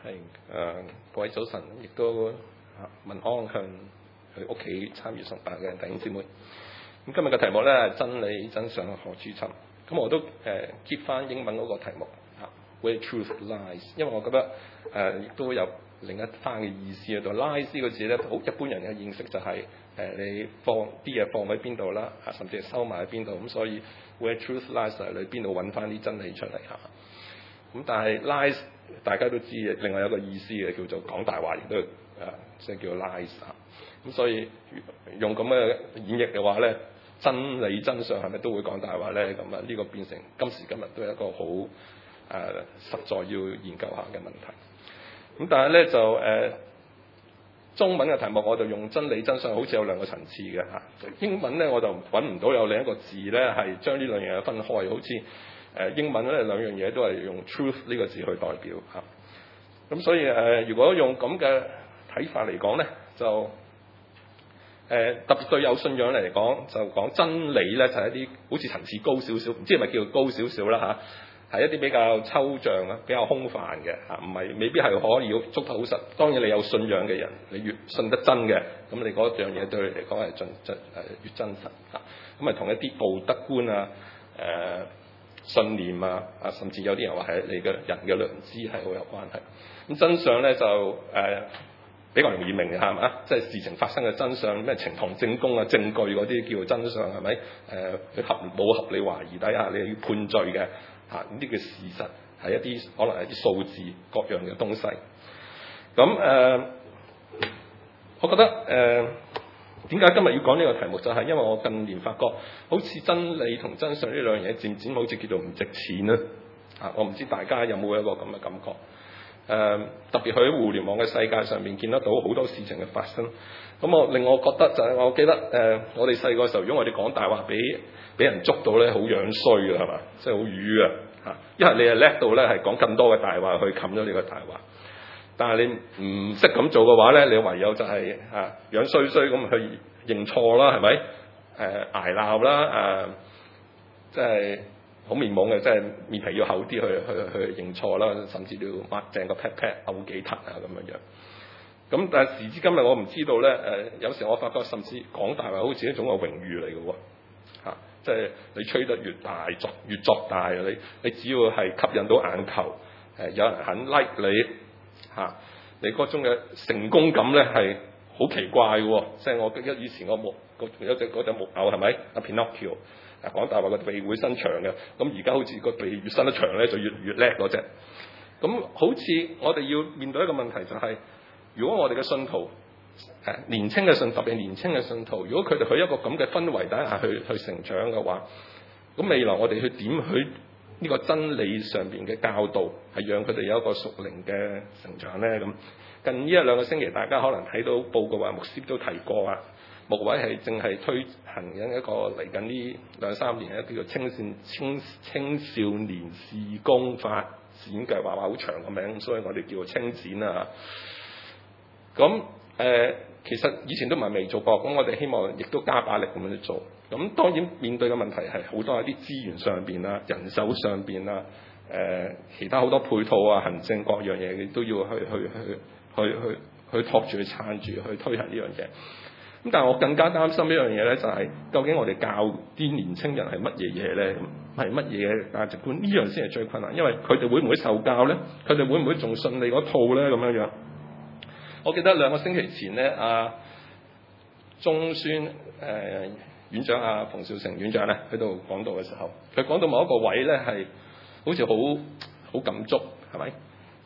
係各位早晨，亦都問安向佢屋企參與崇拜嘅弟兄姊妹。咁今日嘅題目咧，真理真相何處尋？咁我都keep 翻英文嗰個題目Where Truth Lies， 因為我覺得亦都有另一番嘅意思喺度。Lies 呢個字咧，好一般人嘅認識就係你放啲嘢放喺邊度啦，甚至係收埋喺邊度。咁所以 Where Truth Lies 係你邊度揾翻啲真理出嚟嚇。咁但係 lies 大家都知嘅，另外有一個意思嘅叫做講大話，亦都即係叫 lies 啊。咁所以用咁嘅演繹嘅話咧，真理真相係咪都會講大話咧？咁呢個變成今時今日都係一個好實在要研究下嘅問題。咁但係咧就中文嘅題目我就用真理真相，好似有兩個層次嘅嚇。英文咧我就揾唔到有另一個字咧係將呢兩樣嘢分開，好似英文咧兩樣嘢都係用 truth 呢個字去代表嚇。咁所以如果用咁嘅睇法嚟講咧，就特別對有信仰嚟講，就講真理咧就係一啲好似層次高少少，唔知係咪叫高少少啦嚇，係一啲比較抽象啊、比較空泛嘅嚇，唔係未必係可以捉得好實。當然你有信仰嘅人，你越信得真嘅，咁你嗰樣嘢對你嚟講係越真實嚇。咁同一啲道德觀啊、信念啊，甚至有啲人話係你嘅人嘅良知係好有關係。咁真相咧就比較容易明嘅係咪？即係事情發生嘅真相，咩呈堂證供啊、證據嗰啲叫做真相係咪？冇合理懷疑底下，你要判罪嘅嚇，呢啲嘅事實係一啲可能係啲數字各樣嘅東西。咁我覺得點解今日要講呢個題目，就係因為我近年發覺好似真理同真相呢兩樣嘢漸漸好似叫做唔值錢啦嚇。我唔知大家有冇一個咁嘅感覺。特別喺互聯網嘅世界上面見得到好多事情嘅發生，咁令我覺得就係我記得我哋細個時候，如果我哋講大話俾人捉到咧，好樣衰嘅係嘛，即係好瘀啊嚇！因為你係叻到咧係講更多嘅大話去冚咗你個大話，但係你唔識咁做嘅話咧，你唯有就係樣衰衰咁去認錯啦，係咪？捱鬧啦，即係好面懵嘅，即係面皮要厚啲去認錯啦，甚至要抹正個 pat pat 嘔幾騰啊咁樣。咁但係時至今日，我唔知道咧有時我發覺甚至講大話好似一種嘅榮譽嚟嘅喎嚇，即係你吹得越大越作大，你只要係吸引到眼球，有人肯 like 你嚇，你嗰種嘅成功感咧係好奇怪嘅喎。即係我記得以前有隻木偶係咪阿 Pinocchio？講大話個鼻會伸長嘅，咁而家好似個鼻越伸得長咧，就越叻嗰隻。咁好似我哋要面對一個問題就係，如果我哋嘅信徒年青嘅信徒，特別年青嘅信徒，如果佢哋去一個咁嘅氛圍底下去成長嘅話，咁未來我哋去點去呢個真理上邊嘅教導，係讓佢哋有一個屬靈嘅成長咧？咁近呢一兩個星期，大家可能睇到報告話牧師都提過啊。牧委係正係推行緊一個嚟緊呢2-3年嘅叫做青少年事工發展計劃，話好長個名，所以我哋叫做青展啊。咁其實以前都唔係未做過，咁我哋希望亦都加把力咁樣去做。咁當然面對嘅問題係好多一啲資源上邊啦、人手上邊啦、其他好多配套啊、行政各樣嘢都要去托住、去撐住、去推行呢樣嘢。咁但係我更加擔心一樣嘢咧，就係究竟我哋教啲年青人係乜嘢嘢咧？係乜嘢價值觀？呢樣先係最困難，因為佢哋會唔會受教咧？佢哋會唔會仲信你嗰套咧？咁樣樣。我記得2個星期前咧，中宣院長馮兆成院長咧喺度講道嘅時候，佢講到某一個位咧係好似好感觸，係咪？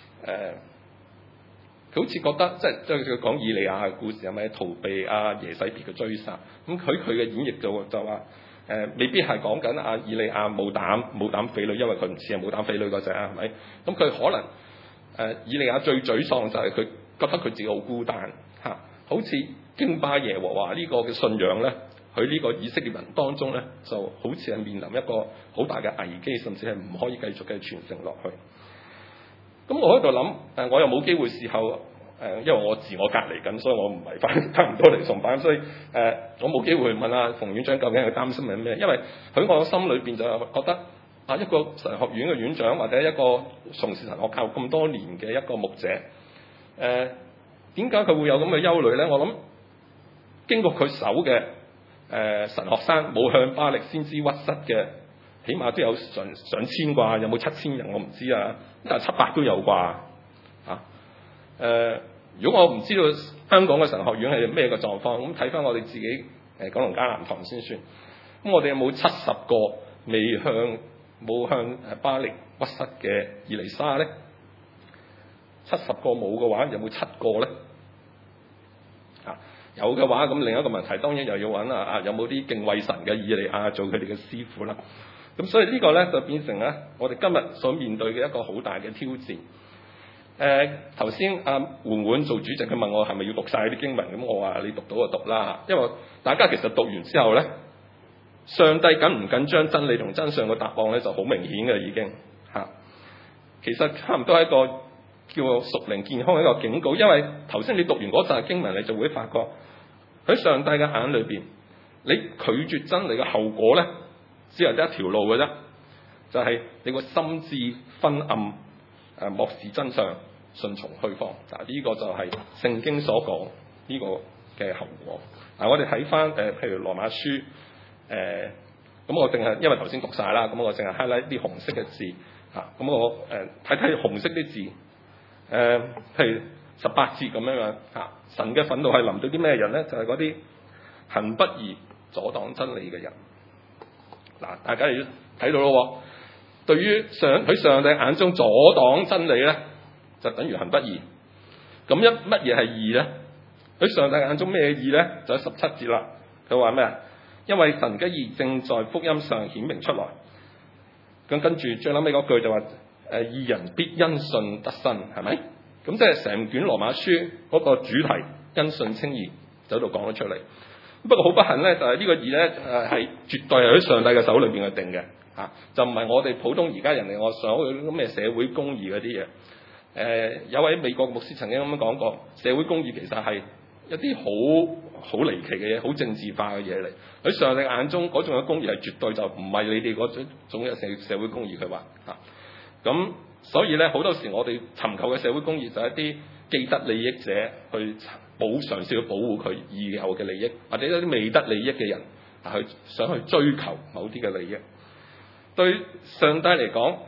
佢好似覺得即係佢講以利亞嘅故事係咪逃避耶洗別嘅追殺？咁佢嘅演繹就話未必係講緊以利亞冇膽匪類，因為佢唔似係冇膽匪類嗰隻係咪？咁佢可能以利亞最沮喪就係佢覺得佢自己好孤單嚇，好似敬拜耶和華呢個嘅信仰咧，佢呢個以色列人當中咧就好似係面臨一個好大嘅危機，甚至係唔可以繼續嘅傳承落去。咁我喺度諗，我又冇機會事後因為我自我隔離緊，所以我唔係差唔多嚟崇拜，所以我冇機會問馮院長究竟係擔心係咩？因為喺我心裏邊就覺得一個神學院嘅院長或者一個從事神學教育咁多年嘅一個牧者，點解佢會有咁嘅憂慮咧？我諗經過佢手嘅神學生冇向巴力先知屈膝嘅，起碼都有上千啩，有冇7000人我唔知啊，但係700都有啩如果我唔知道香港嘅神學院係咩個狀況，咁睇翻我哋自己九龍迦南堂先算。咁我哋有冇70個冇向巴力屈膝嘅以利沙咧？70個冇嘅話，有冇7個咧？有嘅話，咁另一個問題當然又要揾有冇啲敬畏神嘅以利亞做佢哋嘅師傅啦。咁所以呢個咧就變成咧我哋今日所面對嘅一個好大嘅挑戰。頭先阿媛媛做主席，佢問我係咪要讀晒啲經文，咁我話你讀到就讀啦，因為大家其實讀完之後咧，上帝緊唔緊張真理同真相嘅答案咧就好明顯嘅已經其實差唔多係一個叫屬靈健康嘅一個警告，因為頭先你讀完嗰陣經文，你就會發覺喺上帝嘅眼裏邊，你拒絕真理嘅後果咧，只係得一條路嘅啫，就係你個心智昏暗，漠視真相，順從虛謊。呢個就係聖經所講呢個嘅後果。我哋睇翻譬如羅馬書咁我淨係因為頭先讀晒啦，咁我淨係 highlight 啲紅色嘅字咁我睇睇紅色啲字譬如18節咁樣神嘅憤怒係臨到啲咩人咧？就係嗰啲行不義阻擋真理嘅人。大家要睇到咯，對於喺上帝眼中阻擋真理咧，就等於行不義。咁乜嘢係義咧？喺上帝眼中咩義咧？就喺17節啦。佢話咩啊？因為神嘅義正在福音上顯明出來。咁跟住最後尾嗰句就話義人必因信得生，係咪？咁即係成卷羅馬書嗰個主題因信稱義就喺度講咗出嚟。不過好不幸咧，就係呢個義咧係絕對係喺上帝嘅手裏邊去定嘅就唔係我哋普通而家人哋我想去咩社會公義嗰啲嘢。有位美國牧師曾經咁樣講過，社會公義其實係一啲好離奇嘅嘢，好政治化嘅嘢嚟。喺上帝眼中嗰種嘅公義係絕對就唔係你哋嗰種嘅社會公義。佢話咁所以咧好多時我哋尋求嘅社會公義就係一啲既得利益者去嘗試去保護佢已有嘅利益，或者一啲未得利益嘅人去想去追求某啲嘅利益。對上帝嚟講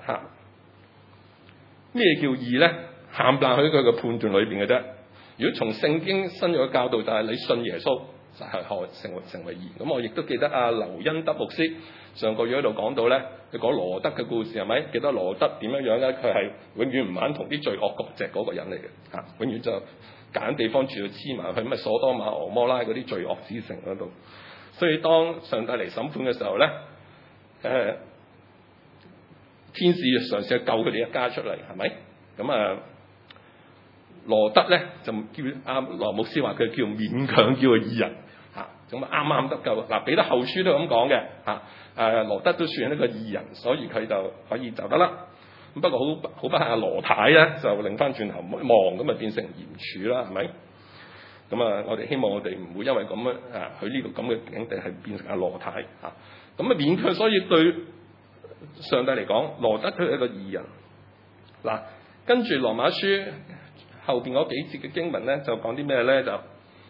咩叫義咧？冚唪唥喺佢嘅判斷裏邊嘅啫。如果從聖經新約嘅教導就係你信耶穌就係成為義。咁我亦都記得劉恩德牧師上個月喺度講到咧，佢講羅德嘅故事係咪？記得羅德點樣樣咧？佢係永遠唔肯同啲罪惡割席嗰個人嚟嘅永遠就揀地方住去黐埋去，咩所多瑪俄摩拉嗰啲罪惡之城嗰度。所以當上帝嚟審判嘅時候咧，天使嘗試去救佢哋一家出嚟，係咪？咁羅德咧就叫羅牧師話佢叫勉強叫佢義人咁啱啱得救。彼得後書都咁講嘅羅德都算一個義人，所以佢就可以走得啦。不過好不幸羅太咧就擰翻轉頭望，咁變成嚴處啦，係咪？咁我哋希望我哋唔會因為咁佢呢度咁嘅境地係變成羅太咁勉強。所以對上帝嚟講，羅德佢係一個義人。跟住羅馬書後邊嗰幾節嘅經文咧，就講啲咩咧？就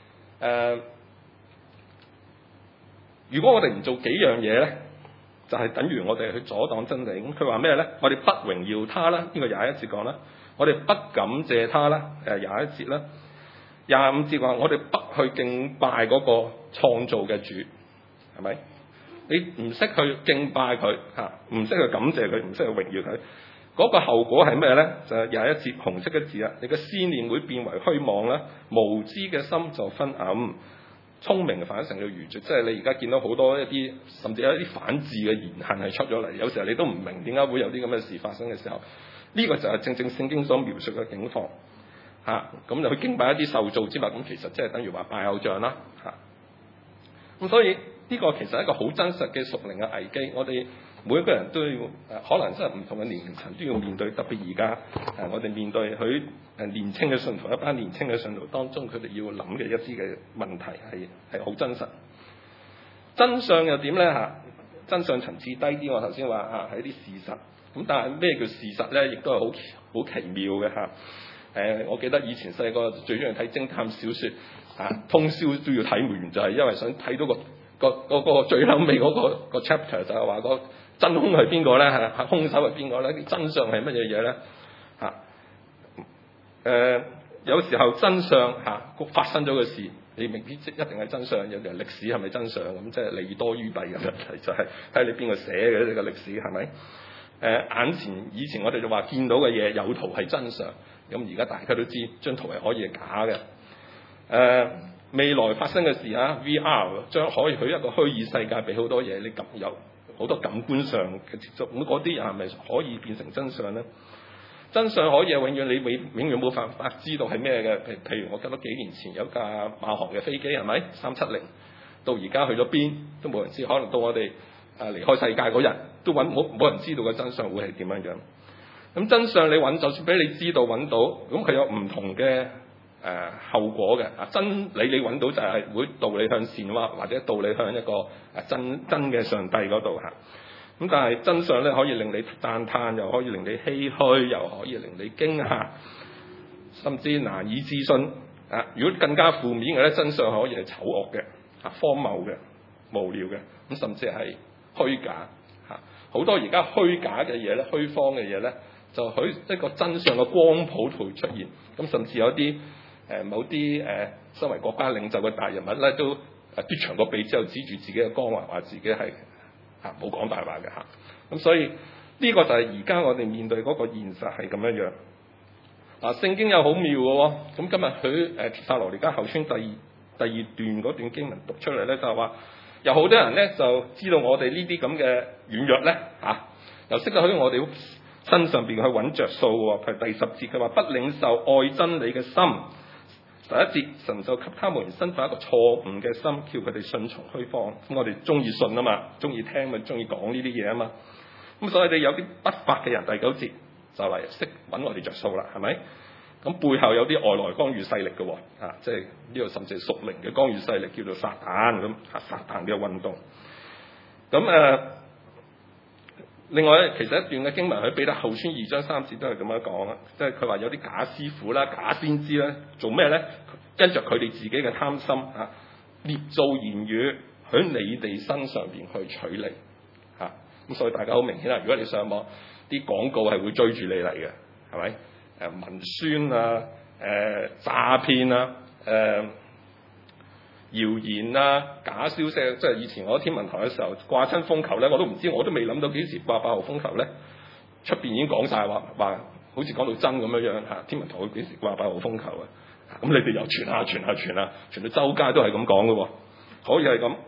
如果我哋唔做幾樣嘢咧，就係等於我哋去阻擋真理。咁佢話咩咧？我哋不榮耀他啦，呢個21節講啦。我哋不感謝他啦，21節啦。25節話我哋不去敬拜嗰個創造嘅主，係咪？你唔識去敬拜佢唔識去感謝佢，唔識去榮耀佢，嗰個後果係咩咧？就係21節紅色嘅字啦。你嘅思念會變為虛妄啦，無知嘅心就昏暗，聰明反成了愚拙。即係你而家見到好多一啲甚至有一啲反智嘅言行係出咗嚟，有時候你都唔明點解會有啲咁嘅事發生嘅時候，呢個就係正正聖經所描述嘅境況咁就去敬拜一啲受造之物，咁其實即係等於話拜偶像啦咁所以呢個其實係一個好真實嘅屬靈嘅危機。我哋每一個人都要可能真係唔同嘅年齡層都要面對，特別而家我哋面對佢年青嘅信徒，一班年青嘅信徒當中，佢哋要諗嘅一啲嘅問題係好真實。真相又點咧真相層次低啲。我頭先話係一啲事實。咁但係咩叫事實咧？亦都係好奇妙嘅嚇。我記得以前細個最中意睇偵探小説，通宵都要睇完，就係因為想睇到個最後尾嗰個 chapter， 就係話個真兇係邊個咧？兇手係邊個咧？真相係乜嘢嘢咧？有時候真相發生咗嘅事，你未必一定係真相，有時歷史係咪真相咁，即係利多於弊嘅問題，就係睇你邊個寫嘅呢個歷史係咪？以前我哋就話見到嘅嘢有圖係真相，咁而家大家都知張圖係可以係假嘅。未來發生嘅事VR 將可以去一個虛擬世界，俾好多嘢你有好多感官上嘅接觸，咁嗰啲係咪可以變成真相咧？真相可以係永遠冇辦法知道係咩嘅。譬如我記得幾年前有架馬航嘅飛機係咪370，到而家去咗邊都冇人知，可能到我哋離開世界嗰日都冇人知道嘅真相會係點樣樣。咁真相你就算俾你知道揾到，咁佢有唔同嘅後果嘅。真理你揾到就係會導你向善或者導你向一個真嘅上帝嗰度嚇。咁但係真相咧可以令你讚嘆，又可以令你唏噓，又可以令你驚嚇，甚至難以置信。如果更加負面嘅咧，真相可以係醜惡嘅、荒謬嘅、無聊嘅，咁甚至係虛假嚇。好多而家虛假嘅嘢咧、虛謊嘅嘢咧，就喺一個真相嘅光譜度出現。咁甚至有啲某啲身為國家領袖嘅大人物咧，都嘟長個鼻之後指住自己嘅光環，話自己係冇講大話嘅嚇。咁所以呢個就係而家我哋面對嗰個現實係咁樣樣。聖經又好妙嘅喎。咁今日佢帖撒羅尼迦後書第二段嗰段經文讀出嚟咧，就係話有好多人咧就知道我哋呢啲咁嘅軟弱咧又識得喺我哋身上邊去揾着數喎。譬如第10節佢話不領受愛真理嘅心。11節神就給他們生發一個錯誤嘅心，叫佢哋順從虛謊。咁我哋中意信啊嘛，中意聽咪中意講呢啲嘢啊嘛。咁所以你有啲不法嘅人，第9節就嚟識揾我哋着數啦，係咪？咁背後有啲外來干預勢力嘅喎，即係呢個甚至係屬靈嘅干預勢力，叫做撒旦咁，撒旦嘅運動。咁另外咧，其實一段嘅經文喺彼得後書2章3節都係咁樣講啦，即係佢話有啲假師傅啦、假先知咧，做咩咧？跟着佢哋自己嘅貪心捏造言語喺你哋身上邊去取利咁所以大家好明顯啦，如果你上網啲廣告係會追住你嚟嘅，係咪？文宣詐騙謠言假消息，即係以前我喺天文台嘅時候掛親風球咧，我都唔知，我都未諗到幾時掛8號風球咧，出邊已經講晒話好似講到真咁樣樣天文台會幾時掛8號風球咁你哋又傳下傳到周街都係咁講嘅喎，可以係咁。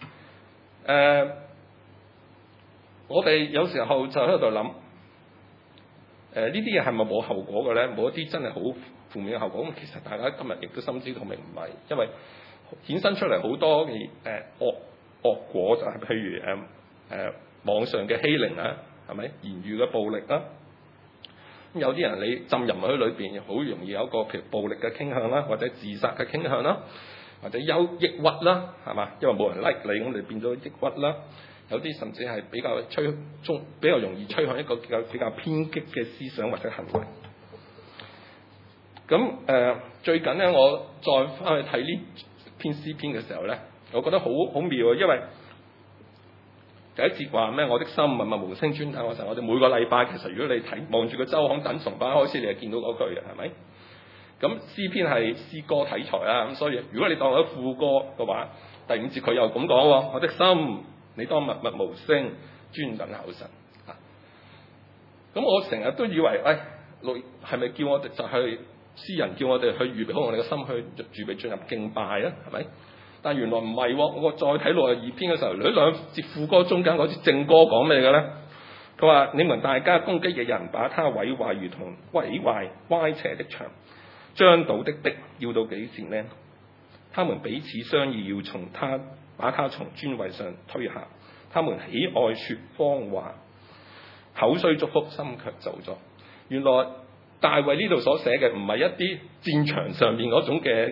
我哋有時候就喺度諗，呢啲嘢係咪冇後果嘅咧？冇一啲真係好負面嘅後果。咁其實大家今日亦都心知肚明唔係，因為衍生出嚟好多嘅惡果，就係譬如網上嘅欺凌係咪？言語嘅暴力咁有啲人你浸入去裏邊，好容易有一個譬如暴力嘅傾向啦，或者自殺嘅傾向啦，或者抑鬱啦，係嘛？因為冇人 like 你，咁你變咗抑鬱啦。有啲甚至係比較容易趨向一個比較偏激嘅思想或者行為。咁最近咧，我再翻去睇呢篇詩篇嘅時候咧，我覺得好妙啊！因為第一節話咩？我的心默默無聲專等我神。我哋每個禮拜其實如果你望住個週刊等崇拜開始，你係見到嗰句嘅，係咪？咁詩篇係詩歌題材啦，咁所以如果你當咗副歌嘅話，第5節佢又咁講喎：我的心，你當默默無聲專等候神。咁我成日都以為，係咪叫我哋就係詩人叫我哋去預備好我哋嘅心去預備進入敬拜啊？係咪？但原來唔係喎。我再睇62篇嘅時候，喺2節副歌中間嗰啲正歌講咩嘅咧？佢話：你們大家攻擊嘅人，把他毀壞如同毀壞歪斜的牆，將倒的壁要到幾時呢？他們彼此商議，要把他從尊位上推下。他們喜愛説謊話，口雖祝福，心卻咒詛。原來大衛呢度所寫嘅唔係一啲戰場上面嗰種嘅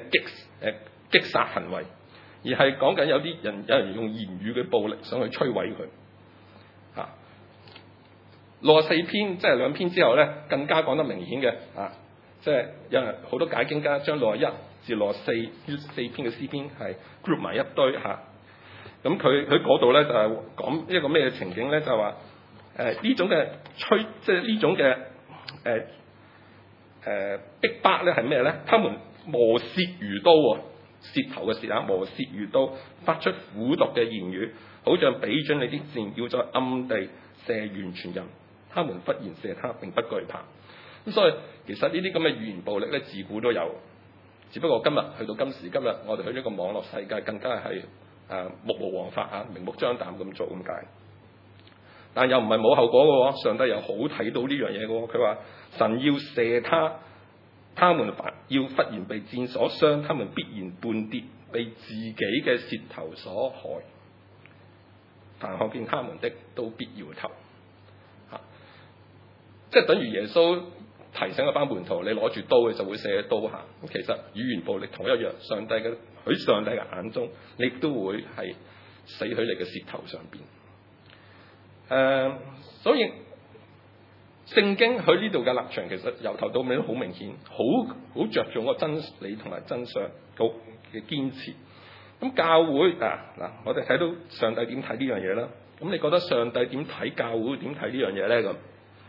擊殺行為，而係講緊有人用言語嘅暴力想去摧毀佢。 64篇即係2篇之後咧，更加講得明顯嘅即係有人好多解經家將61至64呢4篇嘅詩篇係 group 埋一堆嚇。咁佢嗰度咧就係講一個咩情景咧？就係話呢種嘅即係呢種嘅逼迫咧係咩咧？他們磨舌如刀喎，舌頭嘅舌磨舌如刀，發出苦毒嘅言語，好像比準你啲箭，要在暗地射完全人。他們忽然射他，並不懼怕。咁所以其實呢啲咁嘅語言暴力咧，自古都有，只不過今日去到今時今日，我哋去呢個網絡世界更加係目無王法明目張膽咁做咁解。但又唔係冇後果嘅喎，上帝又好睇到呢樣嘢嘅喎。佢話神要射他們要忽然被箭所傷，他們必然絆跌，被自己嘅舌頭所害。凡看見他們的都必搖頭。即係等於耶穌提醒一班門徒，你攞住刀嘅就會射刀下。咁其實語言暴力同一樣，上帝嘅眼中，你都會係死喺你嘅舌頭上邊。所以聖經喺呢度嘅立場，其實由頭到尾都好明顯，好着重個真理同埋真相嘅堅持。咁教會我哋睇到上帝點睇呢樣嘢啦。咁你覺得上帝點睇教會？點睇呢樣嘢咧？咁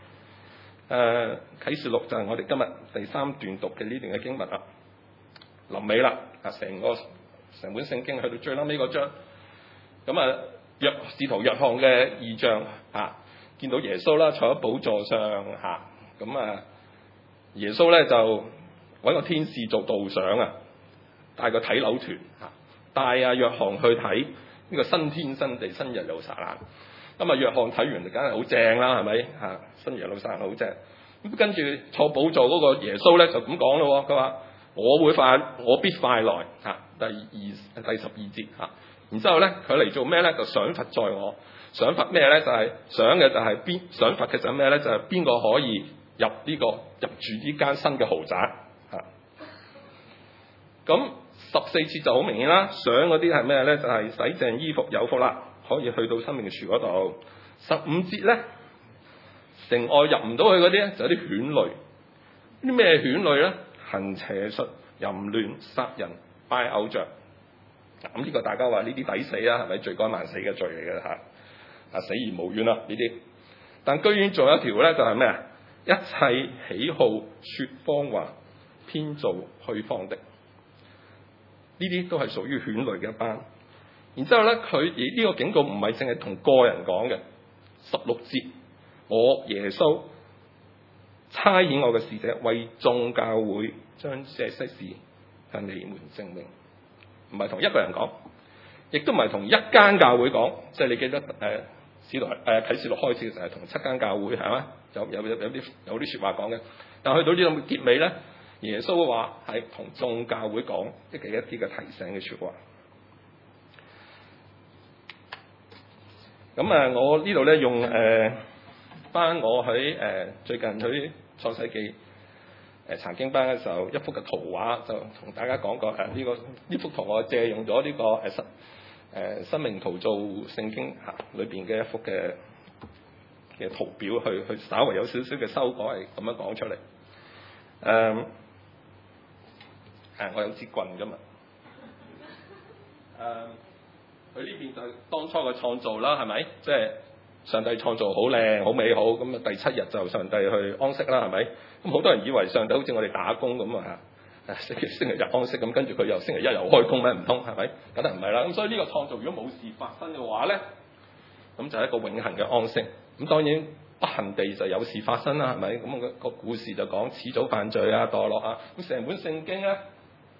啟示錄就係我哋今日第3段讀嘅呢段嘅經文啦。臨尾啦，成本聖經去到最撚尾嗰章，咁使徒約翰嘅異象見到耶穌啦，坐喺寶座上咁耶穌咧就揾個天使做導賞帶個睇樓團帶約翰去睇呢個新天新地新耶路撒冷。咁約翰睇完就梗係好正啦，係咪新耶路撒冷好正。咁跟住坐寶座嗰個耶穌咧就咁講咯，佢話我必快來第12節然之後咧佢嚟做咩咧？就賞罰在我。賞罰咩咧？就係賞嘅就係賞罰嘅就係咩咧？就係邊個可以入住呢間新嘅豪宅咁14節就好明顯啦。賞嗰啲係咩咧？就係洗淨衣服有福啦，可以去到生命樹嗰度。15節咧，城外入唔到去嗰啲咧，就有啲犬類。啲咩犬類咧？行邪術、淫亂、殺人、拜偶像。咁呢個大家話呢啲抵死啦，係咪罪該萬死嘅罪嚟嘅死而無怨啦呢啲。但居然仲有一條咧，就係咩一切喜好說謊話、編造虛謊的，呢啲都係屬於犬類嘅一班。然之後咧，佢呢個警告唔係淨係同個人講嘅。16節，我耶穌差遣我嘅使者為眾教會將這些事向你們證明，唔係同一個人講，亦都唔係同一間教會講。即係你記得啟示錄開始嘅時候係同7間教會係嘛？有啲説話講嘅。但去到呢度結尾咧，耶穌話係同眾教會講一啲嘅提醒嘅説話。咁我呢度咧用翻我喺最近喺創世記查經班嘅時候一幅嘅圖畫，就同大家講過呢幅圖我借用咗呢個生命圖造聖經裏邊嘅一幅嘅圖表去稍微有少少嘅修改，係咁樣講出嚟。我有支棍㗎嘛。佢呢邊就係當初嘅創造啦，係咪？即係上帝創造好靚、好美好，咁第7日就上帝去安息啦，係咪？咁好多人以為上帝好似我哋打工咁星期日安息，咁跟住佢又星期一又開工咩？唔通係咪？梗係唔係啦。咁所以呢個創造如果冇事發生嘅話咧，咁就係一個永恆嘅安息。咁當然不幸地就有事發生啦，係咪？咁個故事就講始祖犯罪墮落咁成本聖經咧，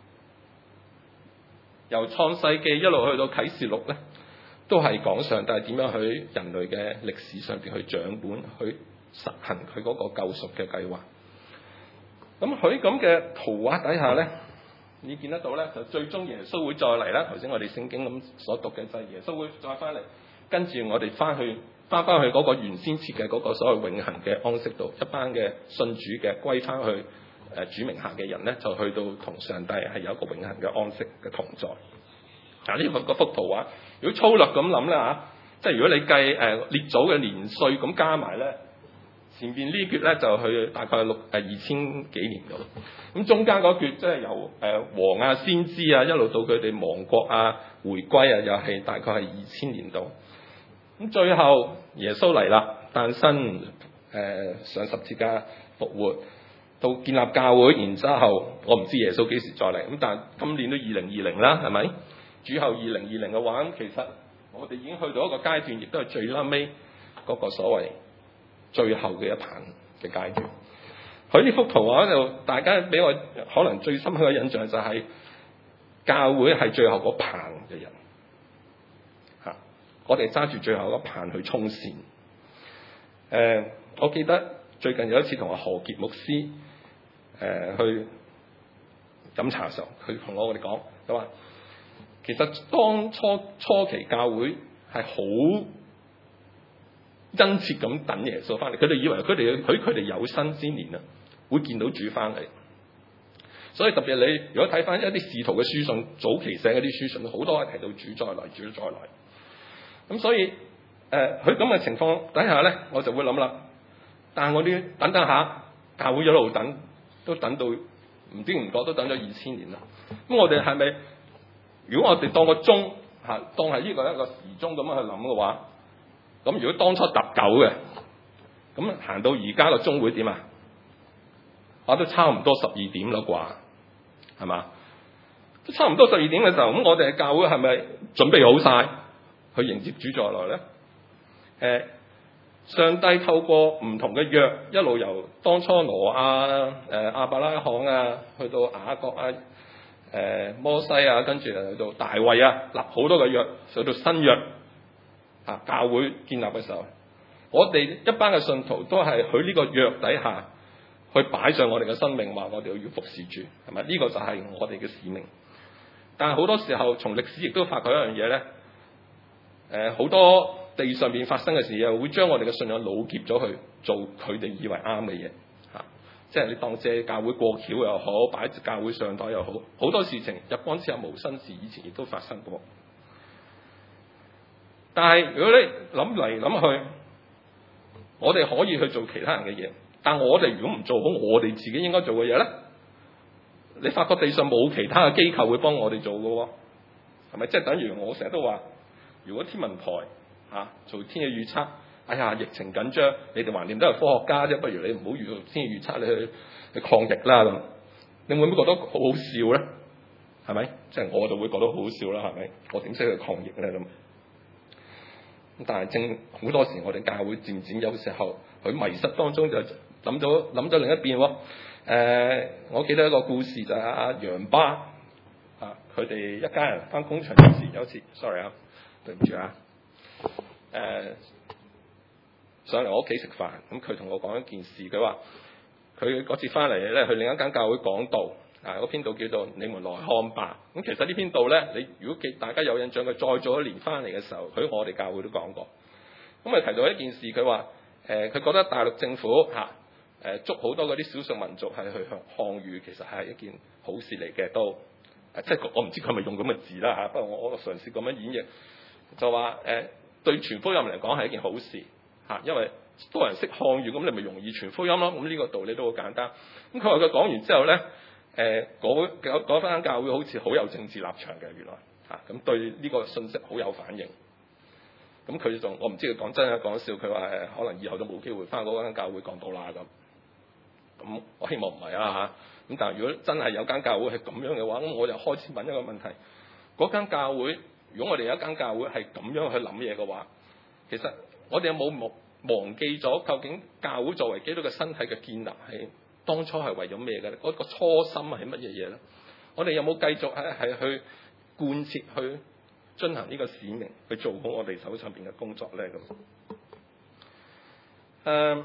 由創世記一路去到啟示錄咧，都係講上帝點樣喺人類嘅歷史上邊去掌管、去實行佢嗰個救贖嘅計劃。咁佢咁嘅圖畫底下咧，你見得到咧，就最終耶穌會再嚟啦。頭先我哋聖經咁所讀嘅就係耶穌會再翻嚟，跟住我哋翻去嗰個原先設嘅嗰個所謂永恆嘅安息度，一班嘅信主嘅歸翻去主名下嘅人咧，就去到同上帝係有一個永恆嘅安息嘅同在。呢幅圖畫，如果粗略咁諗咧即係如果你計列祖嘅年歲咁加埋咧， 前邊呢橛咧就去大概2000幾年度，咁中間嗰橛即係由王啊、先知啊一路到佢哋亡國啊、回歸啊，又係大概係2000年度。咁最後耶穌嚟啦，誕生，上十字架復活，到建立教會，然之後我唔知耶穌幾時再嚟，咁但係今年都2020啦，係咪？主後2020嘅話，咁其實我哋已經去到一個階段，亦都係最撚尾嗰個所謂最後嘅一棒嘅階段。佢呢幅圖畫就大家俾我可能最深刻嘅印象就係教會係最後嗰棒嘅人。我哋揸住最後嗰棒去衝線。我記得最近有一次同阿何傑牧師去飲茶嘅時候，佢同我哋講，佢話其實當初期教會係好殷切咁等耶穌翻嚟，佢哋以為佢哋有生之年啊會見到主翻嚟。所以特別你如果睇翻一啲使徒嘅書信，早期寫嗰啲書信，好多係提到主再來，主再來。咁所以佢咁嘅情況底下咧，我就會諗啦。但係我哋等下，教會一路等，都等到唔知唔覺都等咗2000年啦。咁我哋係咪？如果我哋當個鐘嚇，當係呢個一個時鐘咁樣去諗嘅話，咁如果當初揼9嘅，咁行到而家個鐘會點啊？都差唔多12點啦啩，係嘛？都差唔多12點嘅時候，咁我哋嘅教會係咪準備好晒去迎接主再來咧？上帝透過唔同嘅約，一路由當初挪亞、亞伯拉罕啊，去到雅各啊、摩西啊，跟住去到大衛啊，立好多嘅約，去到新約教會建立嘅時候，我哋一班嘅信徒都係喺呢個約底下去擺上我哋嘅生命，話我哋要服侍主，係咪？呢個就係我哋嘅使命。但係好多時候，從歷史亦都發覺一樣嘢咧，好多地上邊發生嘅事，又會將我哋嘅信仰老劫咗去做佢哋以為啱嘅嘢嚇，即係你當借教會過橋又好，擺教會上台又好，好多事情日光之下無新事，以前亦都發生過。但係如果你諗嚟諗去，我哋可以去做其他人嘅嘢，但我哋如果唔做好我哋自己應該做嘅嘢咧，你發覺地上冇其他嘅機構會幫我哋做嘅喎，係咪？即係等於我成日都話，如果天文台做天氣預測，哎呀疫情緊張，你哋橫掂都係科學家啫，不如你唔好預到天氣預測，你去抗疫啦咁，你會唔會覺得好好笑咧？係咪？即係我就會覺得好好笑啦，係咪？我點識去抗疫咧咁？但係好多時我哋教會漸漸有時候佢迷失當中就諗咗另一邊喎。我記得一個故事就係阿楊巴佢哋一家人翻工場嗰時有一次 sorry 對唔住上嚟我屋企食飯，咁佢同我講一件事，佢話佢嗰次翻嚟咧去另一間教會講道，嗰篇道叫做你們來看吧。咁其實呢篇道咧，你如果大家有印象，佢再做一年翻嚟嘅時候，佢我哋教會都講過。咁咪提到一件事，佢話佢覺得大陸政府捉好多嗰啲少數民族係去抗議，其實係一件好事嚟嘅，都即係我唔知佢係咪用咁嘅字啦嚇，不過我嘗試咁樣演繹，就話對傳福音嚟講係一件好事嚇，因為多人識漢語，咁你咪容易傳福音咯。咁呢個道理都好簡單。咁佢話佢講完之後咧，嗰間教會好似好有政治立場嘅，原來咁對呢個信息好有反應。咁佢仲我唔知佢講真呀講笑，佢話可能以後都冇機會翻嗰間教會講道啦咁。咁我希望唔係啦嚇。咁但係如果真係有間教會係咁樣嘅話，咁我就開始問一個問題：嗰間教會，如果我哋有一間教會係咁樣去諗嘢嘅話，其實我哋有冇忘記咗究竟教會作為基督嘅身體嘅建立係當初係為咗咩嘅咧？嗰個初心係乜嘢嘢咧？我哋有冇繼續係去貫徹去進行呢個使命，去做好我哋手上邊嘅工作咧？咁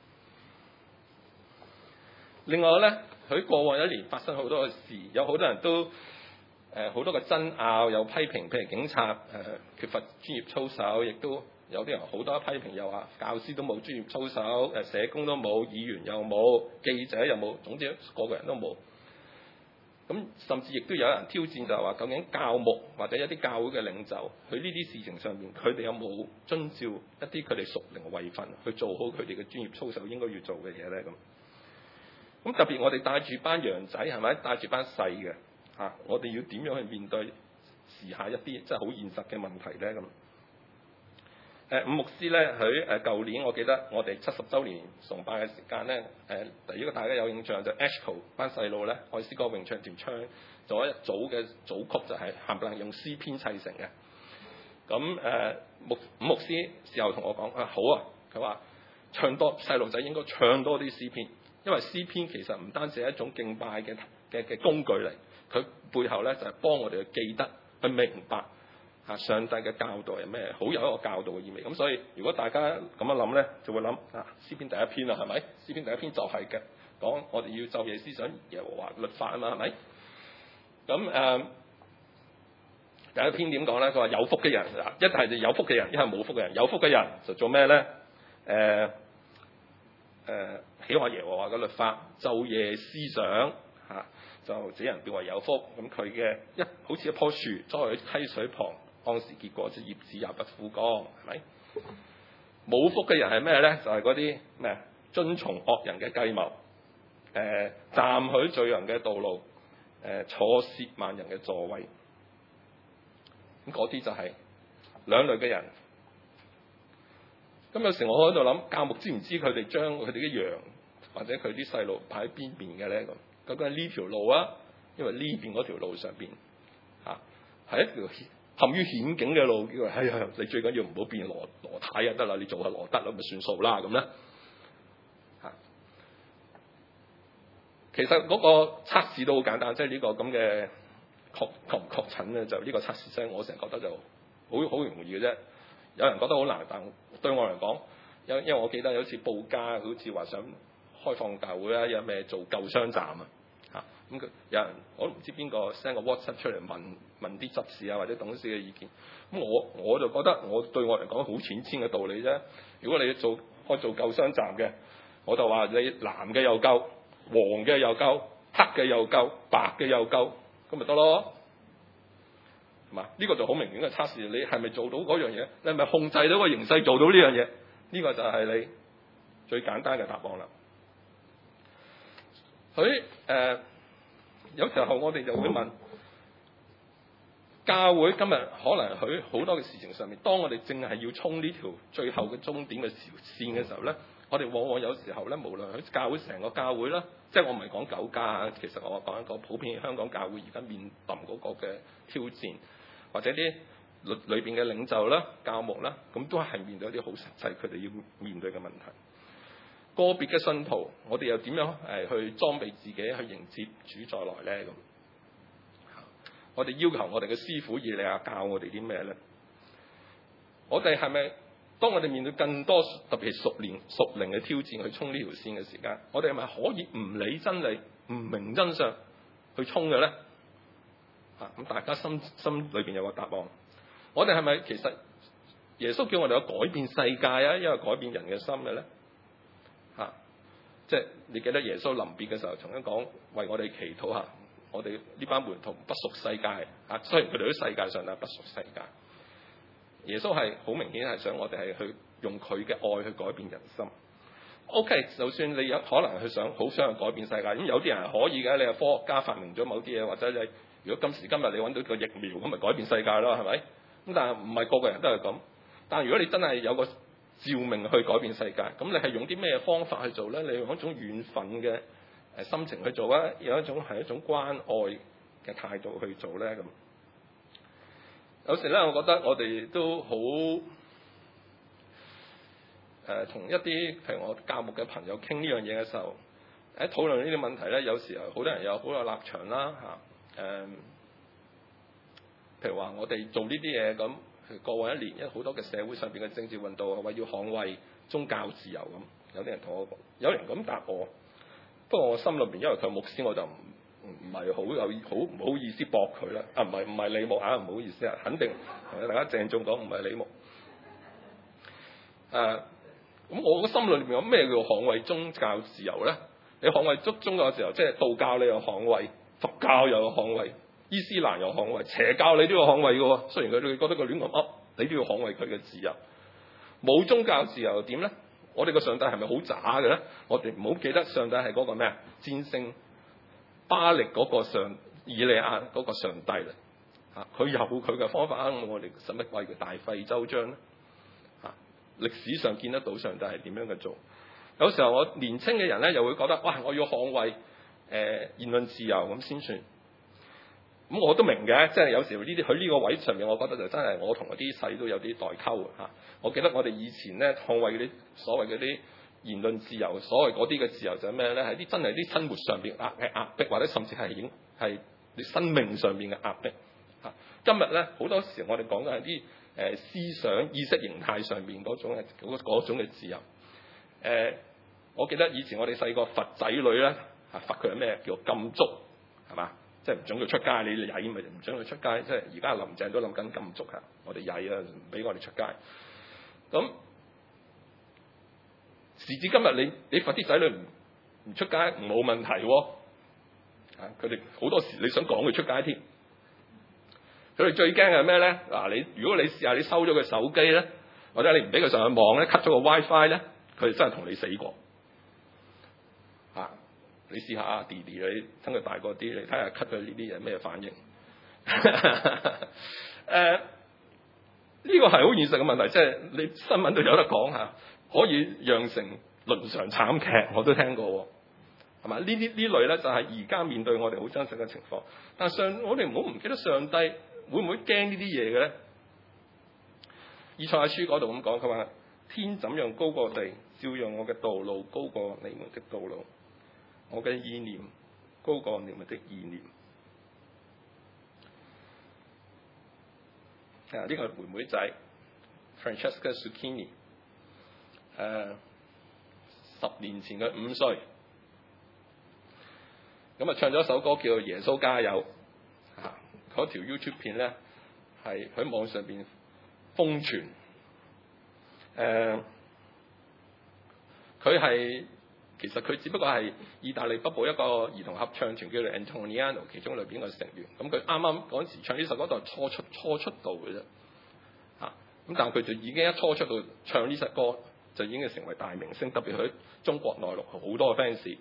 另外咧，佢過往一年發生好多嘅事，有好多人都好多嘅爭拗，有批評，譬如警察缺乏專業操守，亦都有啲人好多批評，又話教師都冇專業操守，社工都冇，議員又冇，記者又冇，總之個個人都冇。 咁甚至亦都有人挑戰就係話，究竟教牧或者一啲教會嘅領袖，佢呢啲事情上面，佢哋有冇遵照一啲佢哋屬靈嘅位份去做好佢哋嘅專業操守應該要做嘅嘢咧？咁特別我哋帶住班羊仔係咪？帶住班細嘅嚇，我哋要點樣去面對時下一啲即係好現實嘅問題咧？伍牧師咧，佢舊年我記得我哋70週年崇拜嘅時間咧，如果大家有印象就 Ashco 班細路咧，愛詩歌詠唱團唱咗一組嘅組曲，就係冚唪唥用詩篇砌成嘅。咁伍牧師事後同我講好啊，佢話唱多細路仔應該唱多啲詩篇，因為詩篇其實唔單止係一種敬拜嘅工具嚟，佢背後咧就係幫我哋去記得去明白。上帝嘅教導係咩？好有一個教導嘅意味。咁所以如果大家咁樣諗咧，就會諗詩篇第一篇啦，係咪？詩篇第一篇就係嘅，講我哋要晝夜思想耶和華律法啊嘛，係咪？咁第一篇點講咧？佢話有福嘅人，一係就有福嘅人，一係冇福嘅人。有福嘅人就做咩咧？喜愛耶和華嘅律法，晝夜思想就這人變為有福。咁佢嘅好似一棵樹栽喺溪水旁，按時結果，葉子也不枯乾，係咪？冇福嘅人係咩咧？就係嗰啲咩？遵從惡人嘅計謀，暫許罪人嘅道路，坐褻慢人嘅座位。咁嗰啲就係兩類嘅人。咁有時我喺度諗，教牧知唔知佢哋將佢哋嘅羊或者佢啲細路擺喺邊邊嘅咧？究竟係呢條路啊，因為呢邊嗰條路上邊係一條陷於險境嘅路，叫佢你最緊要唔好變羅太就得啦，你做下羅德咁咪算數啦咁咧其實嗰個測試都好簡單，即係呢個咁嘅確唔確診咧，就呢個測試聲，我成日覺得就好容易嘅啫。有人覺得好難，但對我嚟講，因為我記得有次報家，好似話想開放教會啦，有咩做救傷站啊咁佢有人我唔知邊個 send 個 WhatsApp 出嚟問啲執事啊或者董事嘅意見。咁我就覺得對我嚟講好淺淺嘅道理啫。如果你開做救傷站嘅，我就話你藍嘅又夠，黃嘅又夠，黑嘅又夠，白嘅又夠，咁咪得咯。係嘛？呢個就好明顯嘅測試，你係咪做到嗰樣嘢？你係咪控制到個形勢做到呢樣嘢？呢個就係你最簡單嘅答案啦。有時候我哋就會問，教會今日可能喺好多嘅事情上面，當我哋淨係要衝呢條最後嘅終點嘅線嘅時候咧，我哋往往有時候咧，無論喺教會成個教會啦，即係我唔係講9家，其實我講一個普遍香港教會而家面臨嗰個嘅挑戰，或者啲裏邊嘅領袖啦、教牧啦，咁都係面對一啲好實際佢哋要面對嘅問題。個別嘅信徒，我哋又點樣去裝備自己去迎接主再來咧？咁我哋要求我哋嘅師傅以利亞教我哋啲咩咧？我哋係咪當我哋面對更多特別係屬靈嘅挑戰去衝呢條線嘅時間，我哋係咪可以唔理真理、唔明真相去衝嘅咧？咁大家心裏邊有個答案。我哋係咪其實耶穌叫我哋去改變世界啊，因為改變人嘅心嘅咧？即係你記得耶穌臨別嘅時候曾經講，為我哋祈禱下，我哋呢班門徒不屬世界雖然佢哋喺世界上，但不屬世界。耶穌係好明顯係想我哋係去用佢嘅愛去改變人心。OK， 就算你有可能好想去改變世界，咁有啲人係可以嘅，你係科學家發明咗某啲嘢，或者你如果今時今日你揾到個疫苗，咁咪改變世界咯，係咪？咁但係唔係個個人都係咁。但係如果你真係有個召命去改變世界，咁你係用啲咩方法去做咧？你用一種緣分嘅心情去做啊，有一種關愛嘅態度去做咧。咁有時咧，我覺得我哋都好同一啲譬如我教牧嘅朋友傾呢樣嘢嘅時候，喺討論呢啲問題咧，有時候好多人有好有立場啦譬如話我哋做呢啲嘢咁。過往一年，因為好多嘅社會上邊嘅政治運動係話要捍衛宗教自由咁，有啲人同我講，有人咁答我。不過我心裏邊，因為佢係牧師，我就唔係好唔好意思駁佢啦。唔係李牧唔好意思啊，肯定同大家鄭重講唔係李牧。咁我個心裏邊有咩叫捍衛宗教自由咧？你捍衛宗教自由，即係道教你又捍衛， 佛教又有捍衛，伊斯蘭又捍衛，邪教你都要捍衛嘅喎。雖然佢哋覺得佢亂咁噏，你都要捍衛佢嘅自由。冇宗教自由又點咧？我哋個上帝係咪好渣嘅咧？我哋唔好記得上帝係嗰個咩啊？戰勝巴力嗰個以利亞嗰個上帝啦。佢有佢嘅方法，我哋使乜為佢大費周章咧？歷史上見得到上帝係點樣嘅做。有時候我年青嘅人咧又會覺得，哇！我要捍衛言論自由咁先算。咁我都明嘅，即係有時呢啲佢呢個位上面，我覺得就真係我同嗰啲細都有啲代溝嚇。我記得我哋以前咧捍衛嗰啲所謂嗰啲言論自由，所謂嗰啲嘅自由就係咩咧？係啲真係啲生活上邊壓迫，或者甚至係你生命上邊嘅壓迫嚇。今日咧好多時我哋講嘅係啲思想意識形態上邊嗰種嘅自由。我記得以前我哋細個罰仔女咧罰佢係咩？叫禁足係嘛？即係唔準佢出街，你曳咪唔準佢出街。即係而家林鄭都諗緊禁足嚇，我哋曳啊，唔俾我哋出街。咁時至今日，你罰啲仔女唔出街冇問題喎。佢哋好多時你想趕佢出街添。佢哋最驚係咩咧？嗱，如果你試下你收咗佢手機咧，或者你唔俾佢上去網咧 ，cut 咗個 WiFi 咧，佢哋真係同你死過。你試下啊，弟弟你等佢大個啲，你睇下 cut 咗呢啲嘢咩反應？呢個係好現實嘅問題，即係你新聞都有得講嚇，可以釀成倫常慘劇，我都聽過喎，係嘛？呢類咧就係而家面對我哋好真實嘅情況。但係我哋唔好唔記得上帝會唔會驚呢啲嘢嘅咧？以賽亞書嗰度咁講，佢話天怎樣高過地，照樣我嘅道路高過你們的道路。我嘅意念高過你們的意念。呢個妹妹仔 Francesca Zucchini， 10年前嘅5歲，咁啊唱咗一首歌叫《耶穌加油》。嗰條 YouTube 片咧係喺網上邊瘋傳。其實佢只不過係意大利北部一個兒童合唱團叫做 Antoniano 其中裏邊個成員。咁佢啱啱嗰陣時唱呢首歌都係初出道嘅啫。咁但係佢就已經一初出道唱呢首歌就已經係成為大明星，特別喺中國內陸好多 fans。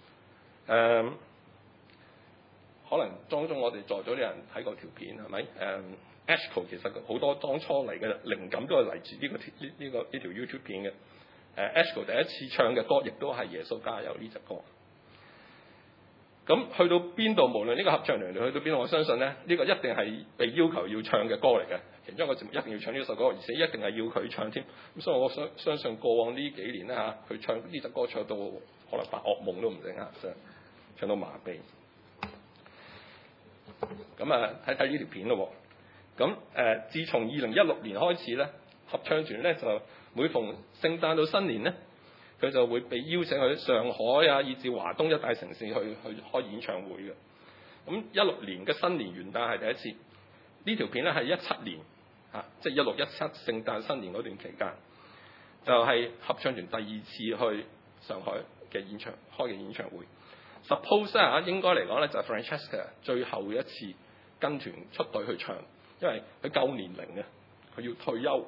可能當中我哋在咗啲人睇過條片係咪？Ashko 其實好多當初嚟嘅靈感都係嚟自呢條 YouTube 片嘅。Ashko 第一次唱嘅歌亦都係耶穌加油呢隻歌。咁去到邊度，無論呢個合唱團去到邊度，我相信咧呢個一定係被要求要唱嘅歌嚟嘅。其中一個節目一定要唱呢首歌，而且一定係要佢唱添。咁所以我相信過往呢幾年咧佢唱呢隻歌唱到可能發噩夢都唔定唱到麻痹。咁睇睇呢條片咯。咁自從2016年開始咧，合唱團咧就每逢聖誕到新年咧，佢就會被邀請去上海以至華東一帶城市去開演唱會嘅。咁16年嘅新年元旦係第一次。呢條片咧係17年即係16、17聖誕新年嗰段期間，就係合唱團第二次去上海嘅開嘅演唱會。Suppose 應該嚟講咧就係 Francesca 最後一次跟團出隊去唱，因為佢夠年齡嘅，佢要退休。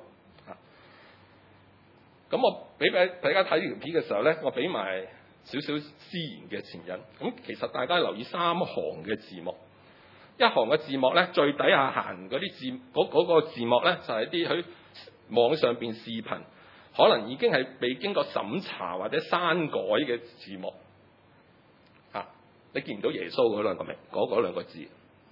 咁我俾大家睇呢條片嘅時候咧，我俾埋少少私言嘅前引。咁其實大家留意3行嘅字幕，一行嘅字幕咧最底下行嗰啲字嗰個字幕咧就係啲喺網上邊視頻可能已經係被經過審查或者刪改嘅字幕。你見唔到耶穌嗰兩個名嗰兩個字？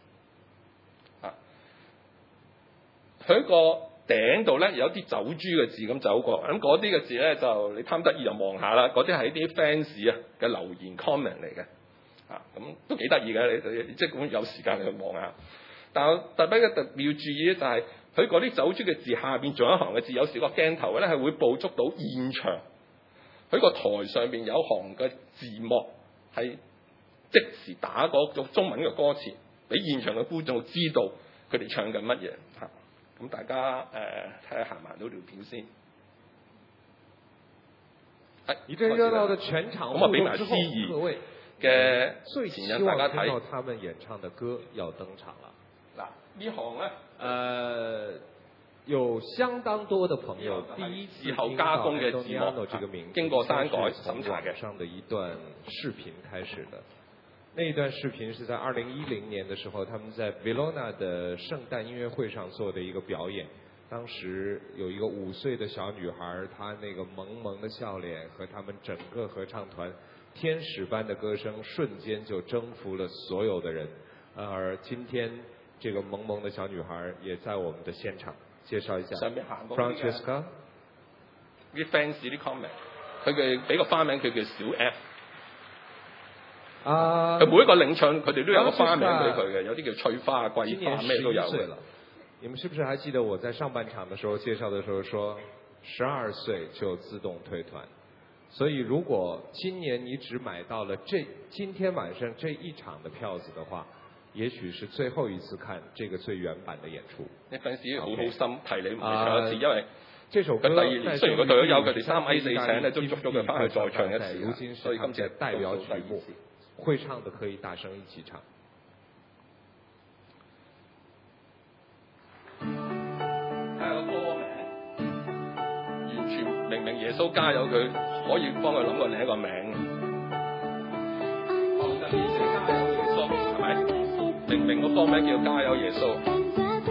喺個頂度咧有啲走珠嘅字咁走過，咁嗰啲嘅字咧就你貪得意就望下啦。嗰啲係啲 fans 嘅留言 comment 嚟嘅，咁都幾得意嘅。你即係咁有時間去望下。但係特別要注意咧，就係佢嗰啲走珠嘅字下邊仲有一行嘅字，有時個鏡頭咧係會捕捉到現場喺個台上邊有行嘅字幕係即時打嗰種中文嘅歌詞，俾現場嘅觀眾知道佢哋唱緊乜嘢。咁大家睇下行埋到條片先。 一個熱鬧的全場互動之後，各位嘅最前希望引大家睇。 聽到他們演唱的歌要登場了。 嗱，呢行咧， 有相當多的朋友第一次事後聽到加工嘅字 Antoniano 幕這個名字， 經過刪改應該是從審查嘅網上的一段視頻開始的。那一段視頻是在2010年的時候，他們在 Verona 的聖誕音樂會上做的一個表演。當時有一個5歲的小女孩，她那個萌萌的笑臉和他們整個合唱團天使般的歌聲，瞬間就征服了所有的人。而今天這個萌萌的小女孩也在我們的現場，介紹一下上面行過 Francesca。 啲 fans 啲 comment，佢嘅俾個花名佢叫小 F。佢每一個領唱佢哋都有個花名俾佢嘅，有啲叫翠花、桂花咩都有嘅。 你們是不是還記得我在上半場的時候介紹的時候說，12歲就自動退團？所以如果今年你只買到了今天晚上這一場的票子的話，也許是最後一次看這個最原版的演出。 啲 fans 好好心提你唔好唱一次，因為這首歌佢第二年雖然佢退咗休，佢哋3A4請咧都捉咗佢翻去再唱一次。 如今所以今次代表曲目，會唱的可以大聲一起唱。 睇下個歌名，完全明明耶穌加油，佢可以幫佢諗過另一個名。加油耶穌，係咪？明明個歌名叫加油耶穌。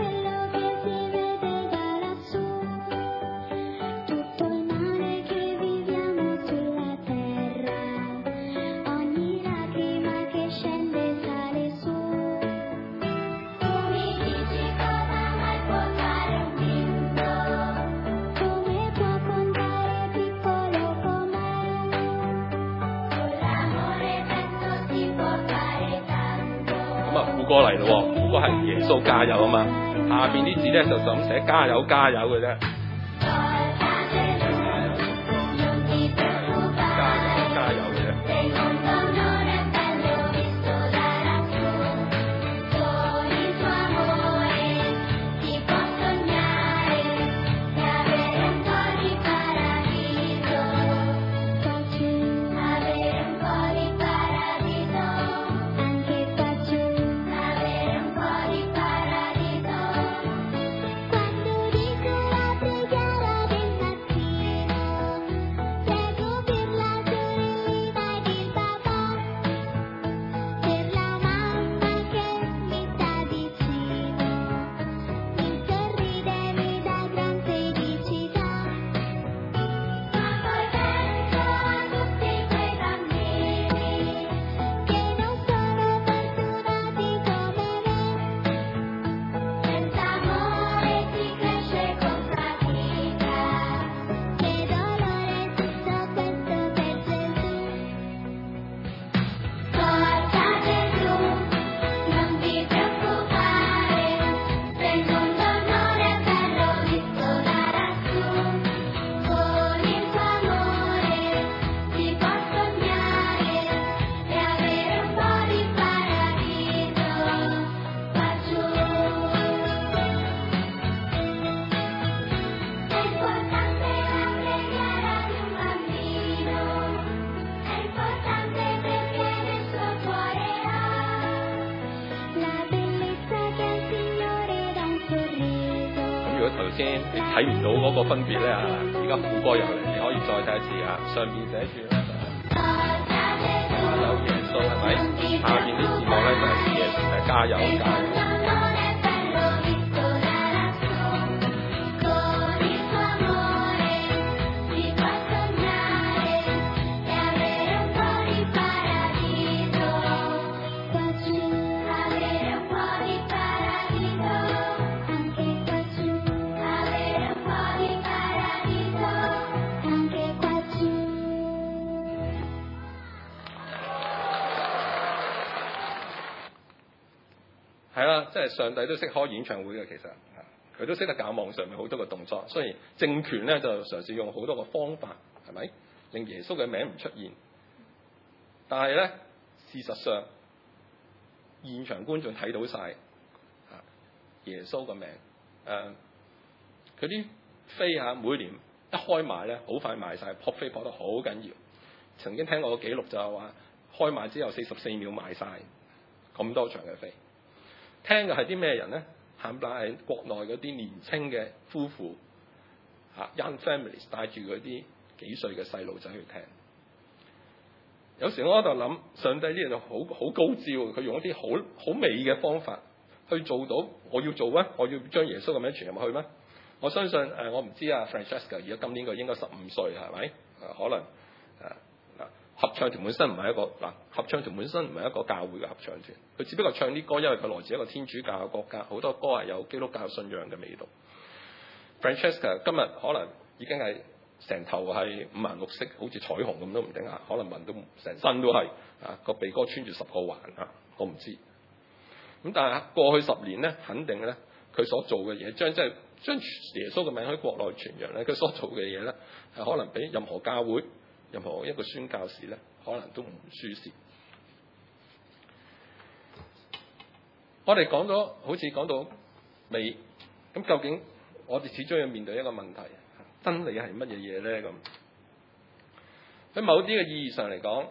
過嚟咯，不過係耶穌加油啊嘛，下邊啲字咧就咁寫加油加油嘅啫。加油嘅啫。先你睇唔到嗰個分別咧而家副歌又嚟，你可以再睇一次上邊寫住咧加油耶穌係咪？下邊啲字幕咧就係耶穌加油加油。係啦，即係上帝都識開演唱會嘅，其實佢都識得搞網上面好多個動作。雖然政權咧就嘗試用好多個方法，係咪令耶穌嘅名唔出現？但係咧，事實上現場觀眾睇到晒耶穌嘅名。佢啲飛每年一開賣咧，好快賣晒，撲飛撲得好緊要。曾經聽過個記錄就係話， 開賣之後44秒賣晒咁多場嘅飛。聽嘅係啲咩人咧？冚唪唥係國內嗰啲年青嘅夫婦young families 帶住嗰啲幾歲嘅細路仔去聽。有時我喺度諗，上帝呢樣就好高招，佢用一啲好美嘅方法去做到我要做咩？我要將耶穌嘅名傳入去咩？我相信我唔知Francesca 而家今年佢應該15歲係咪？可能合唱團本身唔係一個合唱團本身唔係一個教會嘅合唱團，佢只不過唱啲歌，因為佢來自一個天主教嘅國家，好多歌係有基督教信仰嘅味道。Francesca 今日可能已經係成頭係五顏六色，好似彩虹咁都唔定可能紋到成身都係個鼻哥穿住10個環我唔知。咁但係過去10年咧，肯定咧佢所做嘅嘢，將耶穌嘅名喺國內傳揚咧，佢所做嘅嘢咧係可能比任何教會、任何一個宣教士咧，可能都唔輸蝕。我哋講咗，好似講到尾，咁究竟我哋始終要面對一個問題，真理係乜嘢嘢咧？咁喺某啲嘅意義上嚟講，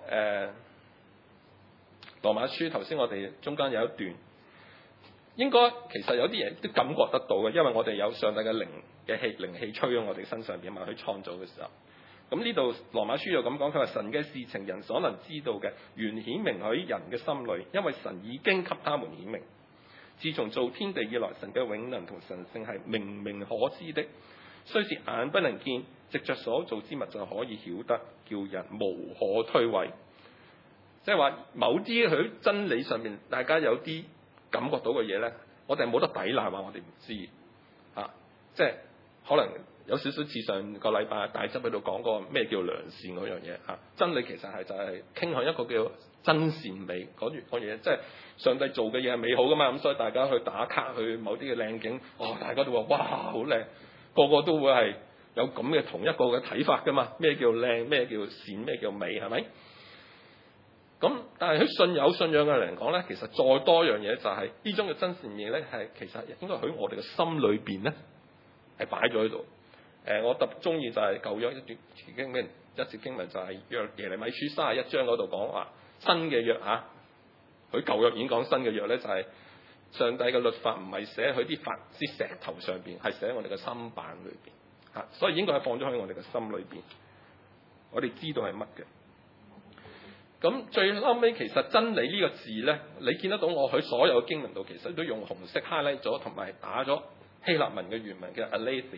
羅馬書頭先我哋中間有一段，應該其實有啲嘢都感覺得到嘅，因為我哋有上帝嘅靈氣吹喺我哋身上邊嘛，去創造嘅時候。咁呢度羅馬書又咁講，佢話神嘅事情人所能知道嘅，原顯明喺人嘅心裏，因為神已經給他們顯明。自從造天地以來，神嘅永能同神性係明明可知的，雖是眼不能見，藉着所造之物就可以曉得，叫人無可推諉。即係話某啲喺真理上面，大家有啲感覺到嘅嘢咧，我哋冇得抵賴話我哋唔知即係可能有少少似上個禮拜大執喺度講過咩叫良善嗰樣嘢真理其實係就係傾向一個叫真善美嗰樣嘢，即係上帝做嘅嘢係美好噶嘛，咁所以大家去打卡去某啲嘅靚景，大家都話哇好靚，個個都會係有咁嘅同一個嘅睇法噶嘛，咩叫靚，咩叫善，咩叫美，係咪？咁但係喺信仰嘅人嚟講咧，其實再多樣嘢就係呢種嘅真善美咧，係其實應該喺我哋嘅心裏邊咧係擺咗喺度。我特別中意就係舊約一節經文，就係耶利米書31章嗰度講話新嘅約佢舊約已經講新嘅約咧，就係上帝嘅律法唔係寫喺啲石頭上邊，係寫喺我哋嘅心板裏邊所以應該係放咗喺我哋嘅心裏邊，我哋知道係乜嘅。咁最後尾其實真理呢個字咧，你見得到我喺所有經文度其實都用紅色 highlight 咗，同埋打咗希臘文嘅原文嘅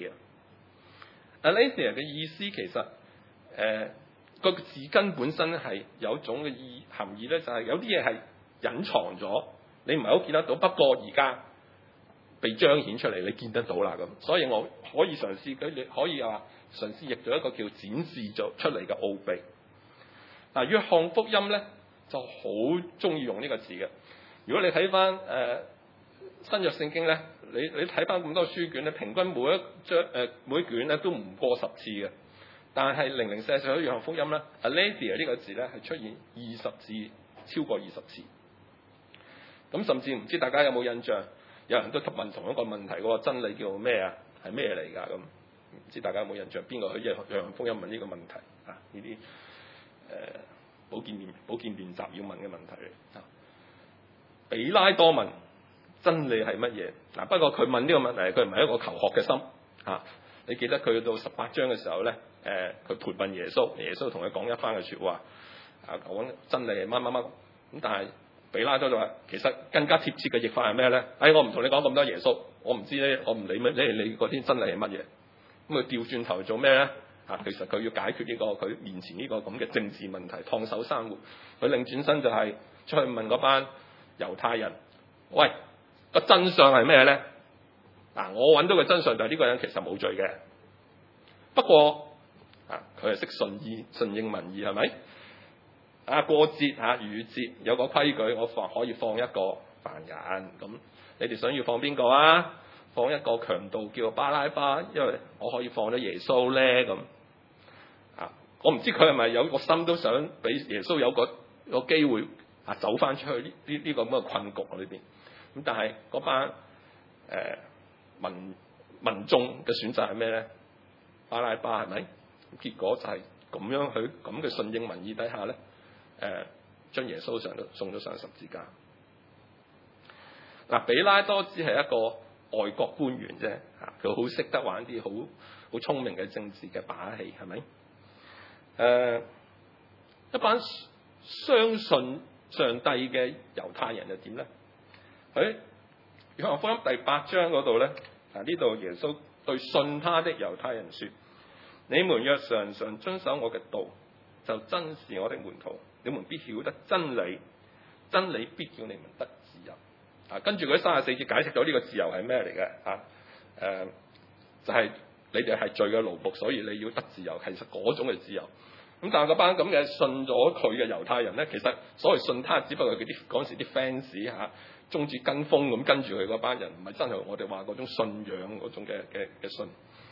Aletheia。Aletheia 嘅意思其實個字根本身係有種嘅含義咧，就係有啲嘢係隱藏咗，你唔係好見得到，不過而家被彰顯出嚟，你見得到啦咁。所以我可以嘗試佢，你可以話嘗試譯咗一個叫展示咗出嚟嘅奧秘。約翰福音咧就好中意用呢個字嘅。如果你睇翻新約聖經咧，你睇翻咁多書卷咧，平均每一卷咧都唔過10次嘅。但係零零舍舍喺約翰福音咧 ，Aletheia 呢個字咧係出現20次，超過20次。咁甚至唔知大家有冇印象？有人都問同一個問題，嗰個真理叫咩啊？係咩嚟㗎？咁唔知大家有冇印象？邊個去約翰福音問呢個問題呢啲保健練習要問嘅問題嚟比拉多問真理係乜嘢？不過佢問呢個問題，佢唔係一個求學嘅心你記得佢到18章嘅時候咧，佢盤問耶穌，耶穌同佢講一番嘅説話講真理係乜乜乜咁，但係比拉多就話其實更加貼切嘅譯法係咩咧？我唔同你講咁多耶穌，我唔知咧，我唔理咩，你嗰啲真理係乜嘢？咁佢調轉頭做咩咧？其實佢要解決呢個佢面前呢個咁嘅政治問題，燙手山芋。佢擰轉身就係出去問嗰班猶太人：喂，個真相係咩咧？我揾到個真相就係呢個人其實冇罪嘅。不過佢係識順應民意係咪？過節逾節有個規矩，我可以放一個犯人。咁你哋想要放邊個啊？放一個強盜叫巴拉巴，因為我可以放咗耶穌咧咁。我唔知佢係咪有個心都想俾耶穌有個機會走翻出去呢個咁嘅困局裏邊。咁但係嗰班民眾嘅選擇係咩咧？巴拉巴係咪？結果就係咁樣去咁嘅順應民意底下咧， 將耶穌送咗上十字架。嗱，比拉多只係一個外國官員啫，佢好識得玩啲好聰明嘅政治嘅把戲，係咪？一班相信上帝嘅猶太人又點咧？喺約翰福音第8章嗰度咧，呢度耶穌對信他的猶太人說：你們若常常遵守我嘅道，就真是我的門徒。你們必曉得真理，真理必叫你們得自由。跟住嗰34節解釋咗呢個自由係咩嚟嘅？就係你哋係罪嘅奴僕，所以你要得自由。其實嗰種嘅自由。咁但係嗰班咁嘅信咗佢嘅猶太人咧，其實所謂信他，只不過係嗰陣時啲 fans 中意跟風咁跟住佢嗰班人，唔係真係我哋話嗰種信仰嗰種嘅信。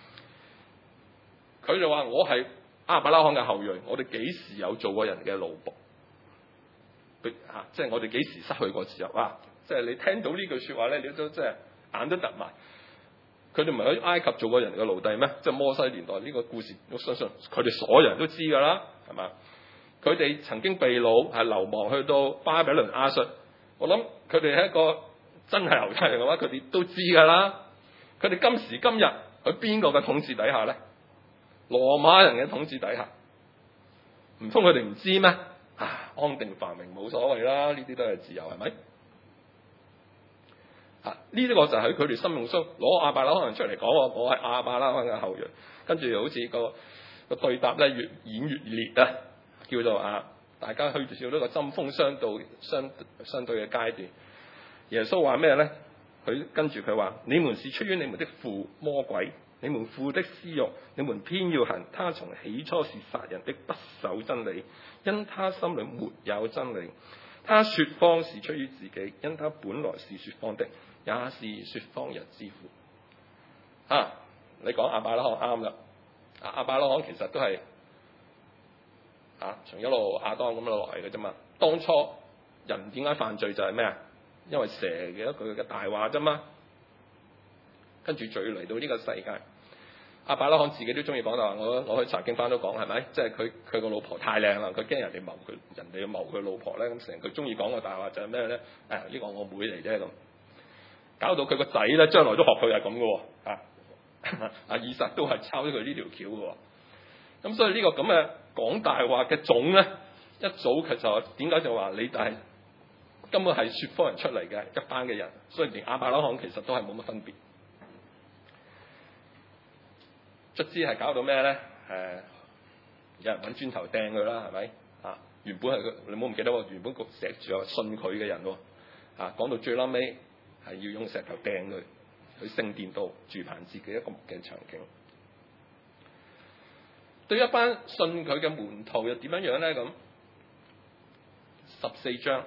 佢就話：我係亞伯拉罕嘅後裔，我哋幾時有做過人嘅奴僕？即係我哋幾時失去過自由啊？即係你聽到呢句説話咧，你都即係眼都突埋。佢哋唔係喺埃及做過人嘅奴隸咩？即係摩西年代呢個故事，我相信佢哋所有人都知㗎啦，係嘛？佢哋曾經被擄係流亡去到巴比倫亞述，我諗佢哋係一個真係猶太人嘅話，佢哋都知㗎啦。佢哋今時今日喺邊個嘅統治底下咧？羅馬人嘅統治底下，唔通佢哋唔知咩？安定繁榮冇所謂啦，呢啲都係自由，係咪？呢啲個就喺佢哋心目中攞亞伯拉罕人出嚟講，我係亞伯拉罕嘅後裔，跟住好似個對答咧越演越烈啊，叫做大家去到呢個針鋒相對嘅階段。耶穌話咩咧？佢跟住佢話：你們是出於你們的父魔鬼，你們父的私欲，你們偏要行。他從起初是殺人的，不守真理，因他心裏沒有真理。他說謊是出於自己，因他本來是說謊的，也是說謊人之父。你講亞伯拉罕啱啦。亞伯拉罕其實都係從一路亞當咁樣落嚟嘅啫嘛。當初人點解犯罪就係咩啊？因為蛇嘅一句嘅大話啫嘛。跟住罪嚟到呢個世界，亞伯拉罕自己都中意講大話。我去查經班都講，係咪？即係佢個老婆太靚啦，佢驚人哋要謀佢老婆咧，咁成日佢中意講個大話就係咩咧？呢個我妹嚟啫咁，搞到佢個仔咧將來都學佢係咁嘅喎。以撒都係抄咗佢呢條橋嘅喎。咁所以呢個咁嘅講大話嘅種咧，一早其實點解就話你係根本係說謊人出嚟嘅一班嘅人，所以連亞伯拉罕其實都係冇乜分別。卒之係搞到咩咧？有人揾磚頭掟佢啦，係咪？原本係佢，你唔好唔記得喎。原本個石柱係信佢嘅人喎。講到最撚尾係要用石頭掟佢，去聖殿度住棚節嘅一個嘅場景。對一班信佢嘅門徒又點樣樣咧？咁14章，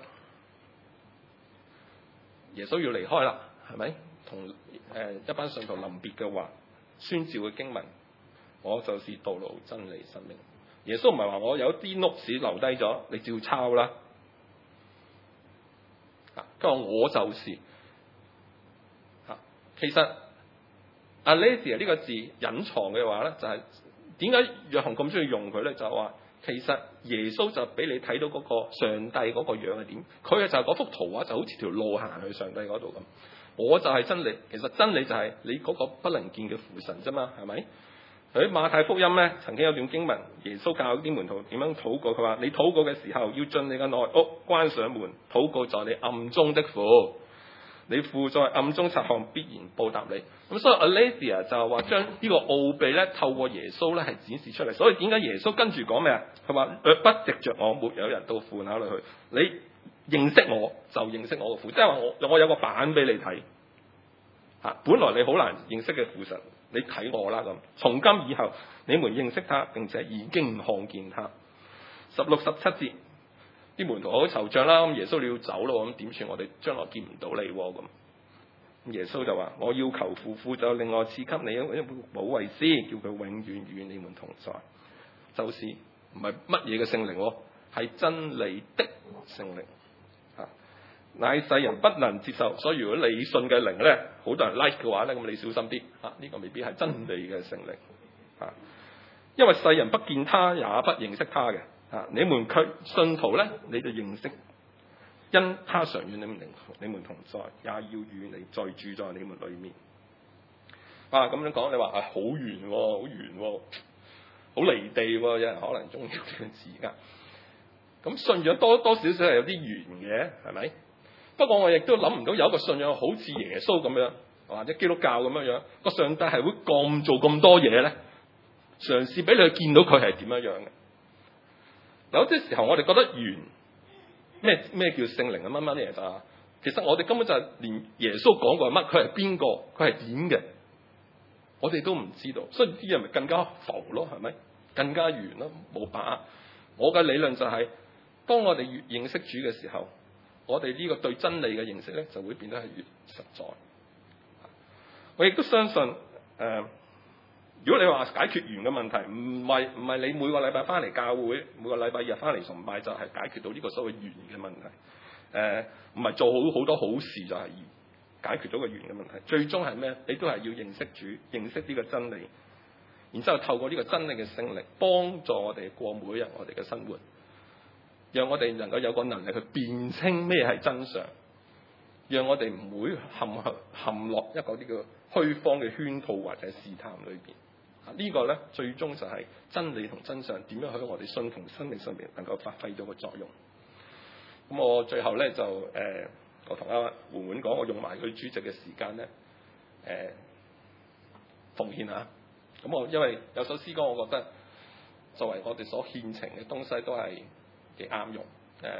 耶穌要離開啦，係咪？同一班信徒臨別嘅話，宣召嘅經文。我就是道路、真理、生命。耶穌唔係話我有啲 notes 留低咗，你照抄啦。佢話我就是。其實 Aletheia 呢個字隱藏嘅話咧，就係點解約翰咁中意用佢咧？就係話其實耶穌就俾你睇到嗰個上帝嗰個樣係點。佢就係嗰幅圖畫就好似條路行去上帝嗰度咁。我就係真理。其實真理就係你嗰個不能見嘅父神啫嘛，係咪？喺馬太福音咧，曾經有段經文，耶穌教啲門徒點樣禱告。佢話：你禱告嘅時候，要進你嘅內屋，關上門，禱告在你暗中的父。你父在暗中察看，必然報答你。咁所以 Aletheia 就係話將呢個奧秘咧，透過耶穌咧係展示出嚟。所以點解耶穌跟住講咩啊？佢話：若不藉着我，沒有人到父那裏去。你認識我，就認識我嘅父。即係話我有個版俾你睇。本來你好難認識嘅父神，你睇我啦咁。從今以後，你們認識他，並且已經看見他。16、17節，啲門徒好惆悵啦。咁耶穌你要走咯，咁點算？我哋將來見唔到你喎咁。耶穌就話：我要求父，父就另外賜給你一個保惠師，叫佢永遠與你們同在。就是唔係乜嘢嘅聖靈喎，係真理的聖靈。乃世人不能接受，所以如果你信嘅靈咧，好多人 like 嘅話咧，咁你小心啲呢個未必係真理嘅聖靈因為世人不見他，也不認識他嘅。 你們卻信徒咧，你就認識，因他常與你們同在，也要與你再住在你們裏面。咁樣講，你話好遠喎，好遠喎，好離地喎，有人可能中意呢個字㗎。咁信仰多少少係有啲遠嘅，係咪？不過我亦都諗唔到有一個信仰好似耶穌咁樣，或者基督教咁樣，個上帝係會做咁多嘢咧，嘗試俾你去見到佢係點樣嘅。有啲時候我哋覺得遠，咩叫聖靈啊乜乜嘢就，其實我哋根本就係連耶穌講過係乜，佢係邊個，佢係點嘅，我哋都唔知道，所以啲人咪更加浮咯，係咪？更加遠咯，冇把握。我嘅理論就係，當我哋越認識主嘅時候，我哋呢個對真理嘅認識咧，就會變得係越實在。我亦都相信，如果你話解決完嘅問題，唔係你每個禮拜翻嚟教會，每個禮拜日翻嚟崇拜就係解決到呢個所謂完嘅問題。唔係做好多好事就係解決到個完嘅問題。最終係咩？你都係要認識主，認識呢個真理，然之後透過呢個真理嘅聖力，幫助我哋過每日我哋嘅生活，讓我哋能夠有個能力去辨清咩係真相，讓我哋唔會陷落一個呢個虛謊嘅圈套或者試探裏邊。呢個咧最終就係真理同真相點樣喺我哋信同生命上面能夠發揮到個作用。咁我最後咧就我同阿媛媛講，我用埋佢主席嘅時間咧奉獻下。咁我因為有首詩歌，我覺得作為我哋所獻情嘅東西都係幾啱用。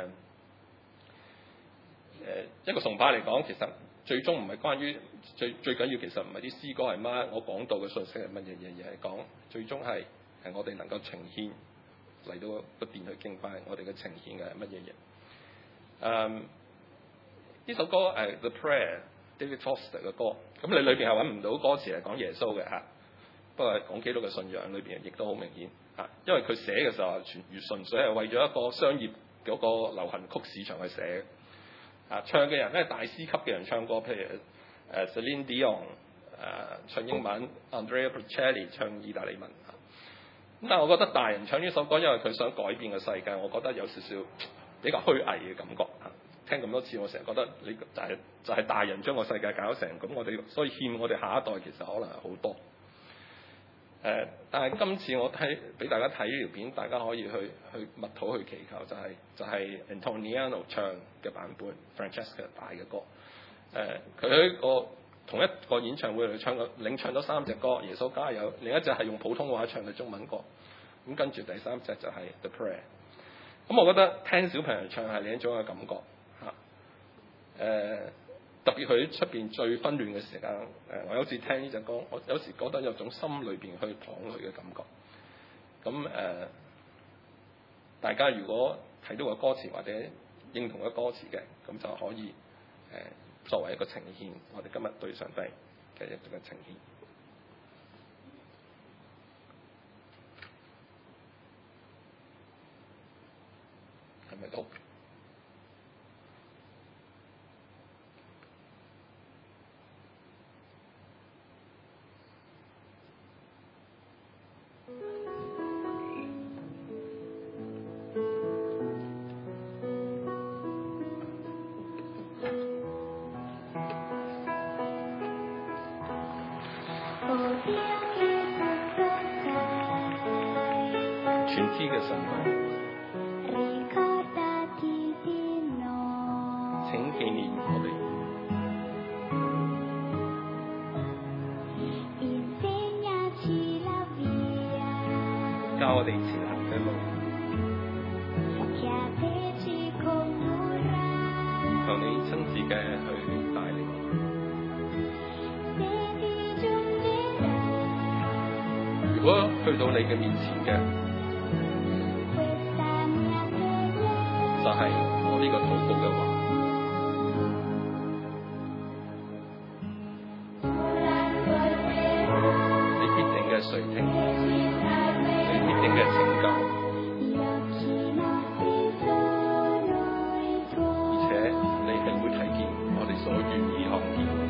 一個崇拜嚟講，其實最終唔係關於最緊要，其實唔係啲詩歌係乜，我講到嘅信息係乜嘢嘢，而係講最終係我哋能夠呈獻嚟到個殿去敬拜，我哋嘅呈獻嘅係乜嘢嘢。呢首歌The Prayer David Foster 嘅歌，咁你裏邊係揾唔到歌詞係講耶穌嘅嚇，不過係講基督嘅信仰裏邊亦都好明顯嚇，因為佢寫嘅時候純粹係為咗一個商業嗰個流行曲市場去寫嘅。唱嘅人咧，大師級嘅人唱歌，譬如Celine Dion 唱英文，Andrea Bocelli 唱意大利文。咁但係我覺得大人唱呢首歌，因為佢想改變個世界，我覺得有少少比較虛偽嘅感覺。聽咁多次，我成日覺得你就係大人將個世界搞成咁，我哋所以欠我哋下一代其實可能係好多。但係今次我俾大家睇呢條片，大家可以去密禱去祈求，就係 Antoniano 唱嘅版本 Francesca 帶嘅歌。佢喺同一個演唱會裏領唱咗3隻歌，耶穌加油，另一隻係用普通話唱嘅中文歌。咁跟住第3隻就係 The Prayer。咁我覺得聽小朋友唱係另一種嘅感覺嚇。特別佢出邊最紛亂嘅時間，我有時聽呢隻歌，我有時覺得有種心裏邊去淌淚嘅感覺。咁大家如果睇到個歌詞或者認同嘅歌詞嘅，咁就可以作為一個呈獻，我哋今日對上帝嘅一個呈獻，係咪都？全知嘅神啊，請紀念我哋，教我哋前行嘅路，求你親自嘅去帶領。如果去到你嘅面前嘅，就係我呢個禱告嘅話，你必定嘅垂聽，你必定嘅拯救，而且你係會睇見我哋所願意看見。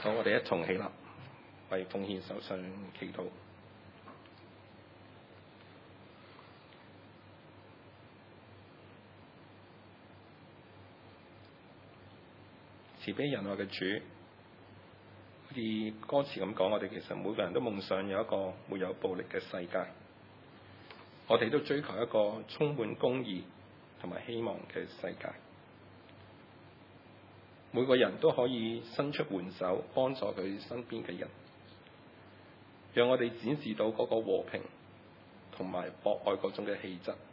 好，我哋一同起立，為奉獻手上祈禱。慈悲仁愛嘅主，好似歌詞咁講，我哋其實每個人都夢想有一個沒有暴力嘅世界，我哋都追求一個充滿公義同埋希望嘅世界。每個人都可以伸出援手幫助佢身邊嘅人，讓我哋展示到嗰個和平同埋博愛嗰種嘅氣質。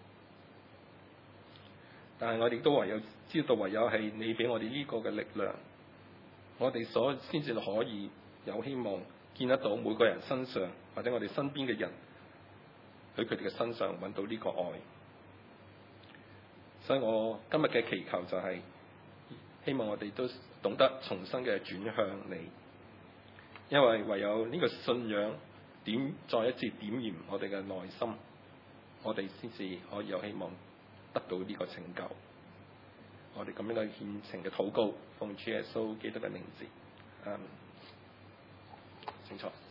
但係我哋都唯有知道，唯有係你俾我哋呢個嘅力量，我哋先至可以有希望見得到每個人身上或者我哋身邊嘅人喺佢哋嘅身上揾到呢個愛。所以我今日嘅祈求就係希望我哋都懂得重新嘅轉向你，因為唯有呢個信仰再一次點燃我哋嘅內心，我哋先至可以有希望得到呢個拯救。我哋咁樣嘅獻情嘅禱告，奉主耶穌基督嘅名字，清楚。